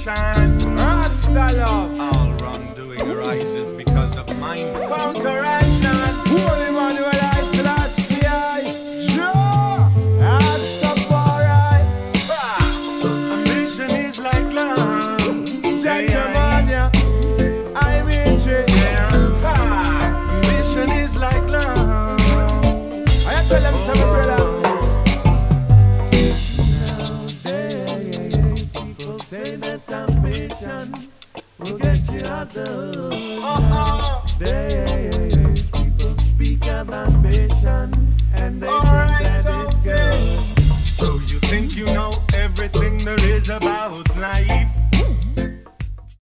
counteraction. Rasta love. All wrongdoing arises because of mind. Counteraction. Holy Manuel I Selassie. Joe. Rastafari. Ambition is like love. Gentleman, yeah. I mean it. Ambition is like love. I tell them something, brother. Nowadays, people say that ambition will get you out the hood. Nowadays, people speak of ambition and they think that it's good. So you think you know everything there is about